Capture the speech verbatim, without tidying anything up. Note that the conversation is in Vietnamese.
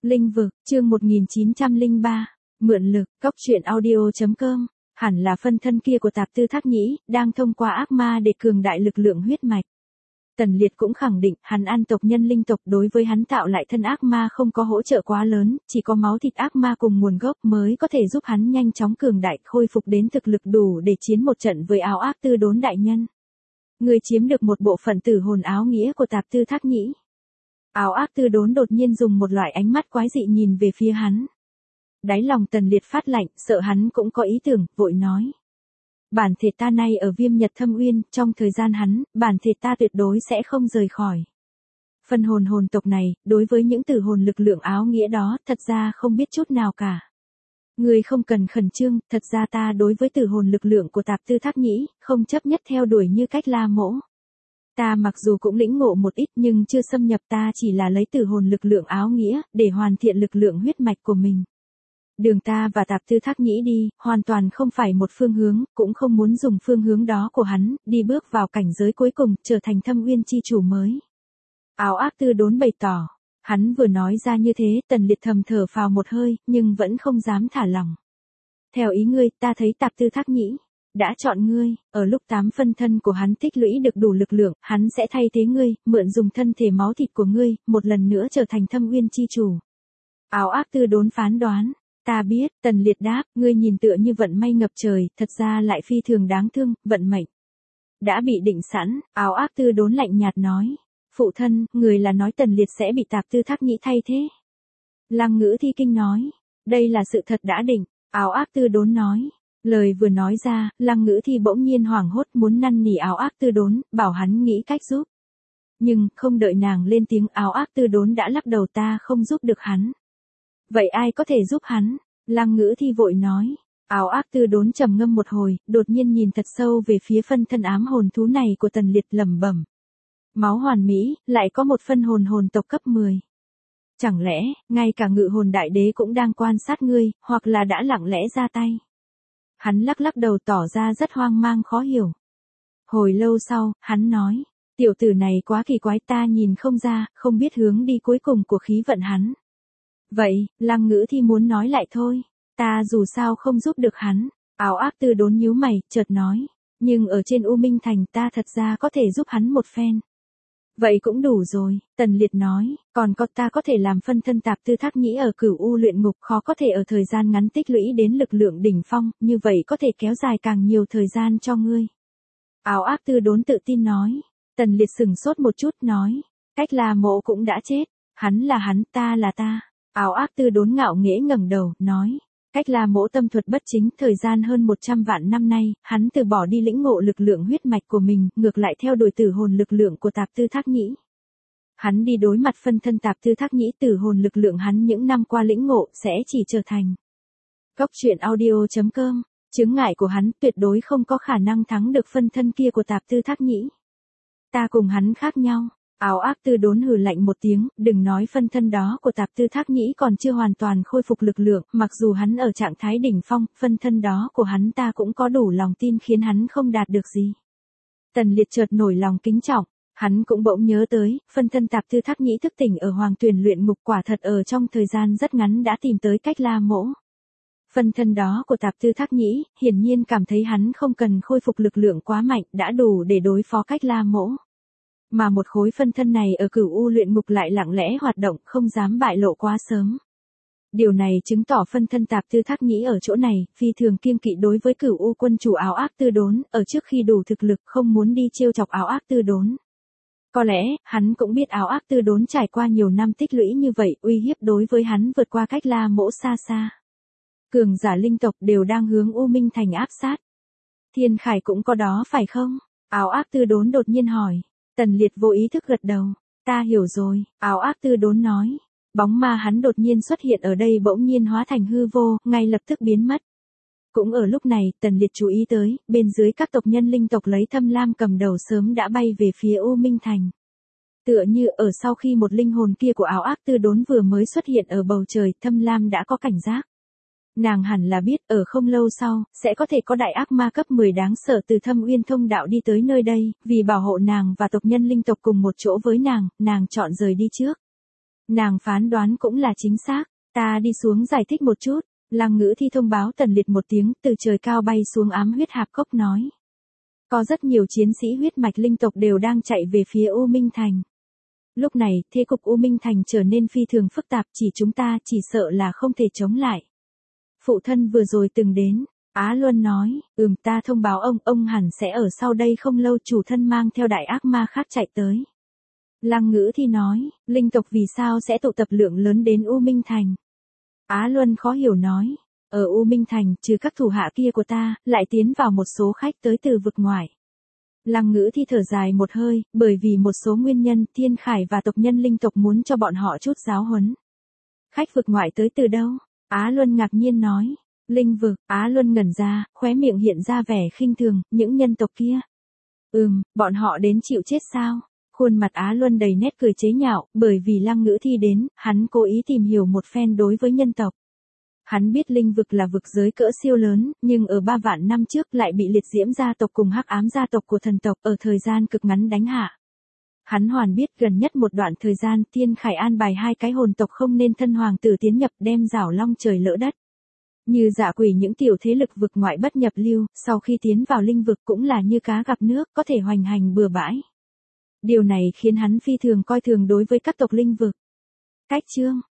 Linh vực, chương một nghìn chín trăm lẻ ba, mượn lực, cốc truyện audio.com, hẳn là phân thân kia của Tạp Tư Thác Nhĩ, đang thông qua ác ma để cường đại lực lượng huyết mạch. Tần Liệt cũng khẳng định, hắn ăn tộc nhân linh tộc đối với hắn tạo lại thân ác ma không có hỗ trợ quá lớn, chỉ có máu thịt ác ma cùng nguồn gốc mới có thể giúp hắn nhanh chóng cường đại khôi phục đến thực lực đủ để chiến một trận với áo ác tư đốn đại nhân. Người chiếm được một bộ phận tử hồn áo nghĩa của Tạp Tư Thác Nhĩ. Áo ác tư đốn đột nhiên dùng một loại ánh mắt quái dị nhìn về phía hắn. Đáy lòng Tần Liệt phát lạnh, sợ hắn cũng có ý tưởng, vội nói. Bản thể ta nay ở Viêm Nhật Thâm Uyên, trong thời gian hắn, bản thể ta tuyệt đối sẽ không rời khỏi. Phần hồn hồn tộc này, đối với những tử hồn lực lượng áo nghĩa đó, thật ra không biết chút nào cả. Người không cần khẩn trương, thật ra ta đối với tử hồn lực lượng của Tạp Tư Thác Nhĩ, không chấp nhất theo đuổi như cách La Mỗ. Ta mặc dù cũng lĩnh ngộ một ít nhưng chưa xâm nhập, ta chỉ là lấy tử hồn lực lượng áo nghĩa, để hoàn thiện lực lượng huyết mạch của mình. Đường ta và Tạp Tư Thác Nhĩ đi, hoàn toàn không phải một phương hướng, cũng không muốn dùng phương hướng đó của hắn, đi bước vào cảnh giới cuối cùng, trở thành Thâm Uyên chi chủ mới. Áo ác tư đốn bày tỏ, hắn vừa nói ra như thế, Tần Liệt thầm thở phào một hơi, nhưng vẫn không dám thả lỏng. Theo ý ngươi, ta thấy Tạp Tư Thác Nhĩ đã chọn ngươi, ở lúc tám phân thân của hắn tích lũy được đủ lực lượng, hắn sẽ thay thế ngươi, mượn dùng thân thể máu thịt của ngươi, một lần nữa trở thành Thâm Uyên chi chủ. Áo ác tư đốn phán đoán. Ta biết, Tần Liệt đáp, ngươi nhìn tựa như vận may ngập trời, thật ra lại phi thường đáng thương, vận mệnh đã bị định sẵn. Áo ác tư đốn lạnh nhạt nói. Phụ thân, người là nói Tần Liệt sẽ bị Tạp Tư Thác Nhĩ thay thế. Lăng Ngữ Thi kinh nói. Đây là sự thật đã định. Áo ác tư đốn nói. Lời vừa nói ra, Lăng Ngữ Thi bỗng nhiên hoảng hốt muốn năn nỉ áo ác tư đốn, bảo hắn nghĩ cách giúp. Nhưng, không đợi nàng lên tiếng, áo ác tư đốn đã lắc đầu, ta không giúp được hắn. Vậy ai có thể giúp hắn? Lăng Ngữ Thi vội nói. Áo ác tư đốn trầm ngâm một hồi, đột nhiên nhìn thật sâu về phía phân thân ám hồn thú này của Tần Liệt, lẩm bẩm. Máu hoàn mỹ, lại có một phân hồn hồn tộc cấp mười. Chẳng lẽ, ngay cả Ngự Hồn Đại Đế cũng đang quan sát ngươi, hoặc là đã lặng lẽ ra tay? Hắn lắc lắc đầu tỏ ra rất hoang mang khó hiểu. Hồi lâu sau, hắn nói. Tiểu tử này quá kỳ quái, ta nhìn không ra, không biết hướng đi cuối cùng của khí vận hắn. Vậy, Lăng Ngữ Thi muốn nói lại thôi. Ta dù sao không giúp được hắn. Áo ác tư đốn nhíu mày, chợt nói. Nhưng ở trên U Minh Thành ta thật ra có thể giúp hắn một phen. Vậy cũng đủ rồi, Tần Liệt nói. Còn có ta có thể làm phân thân Tạp Tư Thác Nhĩ ở Cửu U luyện ngục, khó có thể ở thời gian ngắn tích lũy đến lực lượng đỉnh phong, như vậy có thể kéo dài càng nhiều thời gian cho ngươi. Áo ác tư đốn tự tin nói. Tần Liệt sửng sốt một chút nói. Cách La Mỗ cũng đã chết. Hắn là hắn, ta là ta. Áo ác tư đốn ngạo nghễ ngẩng đầu, nói. Cách La Mỗ tâm thuật bất chính, thời gian hơn một trăm vạn năm nay, hắn từ bỏ đi lĩnh ngộ lực lượng huyết mạch của mình, ngược lại theo đuổi tử hồn lực lượng của Tạp Tư Thác Nhĩ. Hắn đi đối mặt phân thân Tạp Tư Thác Nhĩ, tử hồn lực lượng hắn những năm qua lĩnh ngộ, sẽ chỉ trở thành. Cốc truyện audio.com, chướng ngại của hắn tuyệt đối không có khả năng thắng được phân thân kia của Tạp Tư Thác Nhĩ. Ta cùng hắn khác nhau. Áo ác tư đốn hừ lạnh một tiếng, đừng nói phân thân đó của Tạp Tư Thác Nhĩ còn chưa hoàn toàn khôi phục lực lượng, mặc dù hắn ở trạng thái đỉnh phong, phân thân đó của hắn ta cũng có đủ lòng tin khiến hắn không đạt được gì. Tần Liệt chợt nổi lòng kính trọng, hắn cũng bỗng nhớ tới, phân thân Tạp Tư Thác Nhĩ thức tỉnh ở Hoàng Tuyền luyện ngục, quả thật ở trong thời gian rất ngắn đã tìm tới cách La Mỗ. Phân thân đó của Tạp Tư Thác Nhĩ, hiển nhiên cảm thấy hắn không cần khôi phục lực lượng quá mạnh, đã đủ để đối phó cách La Mỗ. Mà một khối phân thân này ở Cửu U luyện ngục lại lặng lẽ hoạt động, không dám bại lộ quá sớm. Điều này chứng tỏ phân thân Tạp Tư Thác Nhĩ ở chỗ này, phi thường kiêng kỵ đối với Cửu U quân chủ áo ác tư đốn, ở trước khi đủ thực lực không muốn đi trêu chọc áo ác tư đốn. Có lẽ, hắn cũng biết áo ác tư đốn trải qua nhiều năm tích lũy như vậy, uy hiếp đối với hắn vượt qua cách La Mỗ xa xa. Cường giả linh tộc đều đang hướng U Minh Thành áp sát. Thiên Khải cũng có đó phải không? Áo ác tư đốn đột nhiên hỏi. Tần Liệt vô ý thức gật đầu. Ta hiểu rồi, áo ác tư đốn nói. Bóng ma hắn đột nhiên xuất hiện ở đây bỗng nhiên hóa thành hư vô, ngay lập tức biến mất. Cũng ở lúc này, Tần Liệt chú ý tới, bên dưới các tộc nhân linh tộc lấy Thâm Lam cầm đầu sớm đã bay về phía U Minh Thành. Tựa như ở sau khi một linh hồn kia của áo ác tư đốn vừa mới xuất hiện ở bầu trời, Thâm Lam đã có cảnh giác. Nàng hẳn là biết, ở không lâu sau, sẽ có thể có đại ác ma cấp mười đáng sợ từ Thâm Uyên thông đạo đi tới nơi đây, vì bảo hộ nàng và tộc nhân linh tộc cùng một chỗ với nàng, nàng chọn rời đi trước. Nàng phán đoán cũng là chính xác, ta đi xuống giải thích một chút. Lăng Ngữ Thi thông báo Tần Liệt một tiếng, từ trời cao bay xuống ám huyết hạp cốc nói. Có rất nhiều chiến sĩ huyết mạch linh tộc đều đang chạy về phía U Minh Thành. Lúc này, thế cục U Minh Thành trở nên phi thường phức tạp, chỉ chúng ta chỉ sợ là không thể chống lại. Phụ thân vừa rồi từng đến, Á Luân nói, ừm ta thông báo ông, ông hẳn sẽ ở sau đây không lâu, chủ thân mang theo đại ác ma khác chạy tới. Lăng Ngữ Thi nói, linh tộc vì sao sẽ tụ tập lượng lớn đến U Minh Thành? Á Luân khó hiểu nói, ở U Minh Thành, trừ các thủ hạ kia của ta, lại tiến vào một số khách tới từ vực ngoài. Lăng Ngữ Thi thở dài một hơi, bởi vì một số nguyên nhân, Thiên Khải và tộc nhân linh tộc muốn cho bọn họ chút giáo huấn. Khách vực ngoại tới từ đâu? Á Luân ngạc nhiên nói, linh vực. Á Luân ngẩn ra, khóe miệng hiện ra vẻ khinh thường, những nhân tộc kia. Ừm, bọn họ đến chịu chết sao? Khuôn mặt Á Luân đầy nét cười chế nhạo, bởi vì Lăng Ngữ Thi đến, hắn cố ý tìm hiểu một phen đối với nhân tộc. Hắn biết linh vực là vực giới cỡ siêu lớn, nhưng ở ba vạn năm trước lại bị liệt diễm gia tộc cùng hắc ám gia tộc của thần tộc ở thời gian cực ngắn đánh hạ. Hắn hoàn biết gần nhất một đoạn thời gian Thiên Khải an bài hai cái hồn tộc không nên thân hoàng tử tiến nhập đem rảo long trời lỡ đất. Như Dạ Quỷ những tiểu thế lực vực ngoại bất nhập lưu, sau khi tiến vào linh vực cũng là như cá gặp nước, có thể hoành hành bừa bãi. Điều này khiến hắn phi thường coi thường đối với các tộc linh vực. Cách chương